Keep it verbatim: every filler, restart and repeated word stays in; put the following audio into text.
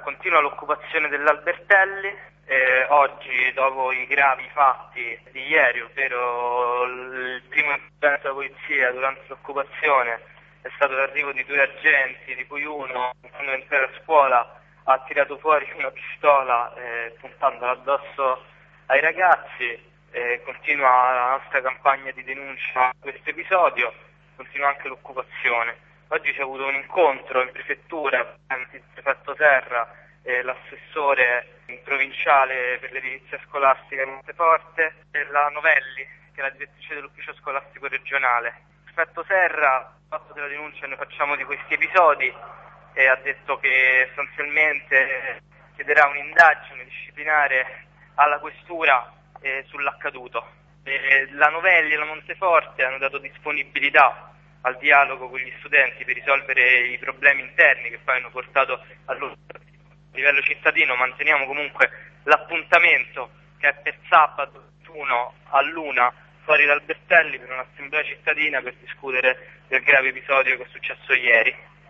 Continua l'occupazione dell'Albertelli, eh, oggi dopo i gravi fatti di ieri, ovvero il primo intervento della polizia durante l'occupazione è stato l'arrivo di due agenti, di cui uno, quando entrare a scuola, ha tirato fuori una pistola eh, puntandola addosso ai ragazzi. Eh, continua la nostra campagna di denuncia di questo episodio, continua anche l'occupazione. Oggi c'è avuto un incontro in prefettura tra il prefetto Serra e l'assessore provinciale per l'edilizia scolastica di Monteforte e la Novelli, che è la direttrice dell'ufficio scolastico regionale. Il prefetto Serra ha fatto della denuncia che noi facciamo di questi episodi e ha detto che sostanzialmente chiederà un'indagine disciplinare alla questura eh, sull'accaduto. Eh, la Novelli e la Monteforte hanno dato disponibilità al dialogo con gli studenti per risolvere i problemi interni che poi hanno portato allo a livello cittadino. Manteniamo comunque l'appuntamento che è per sabato ventuno all'una fuori dal Albertelli per un'assemblea cittadina per discutere del grave episodio che è successo ieri.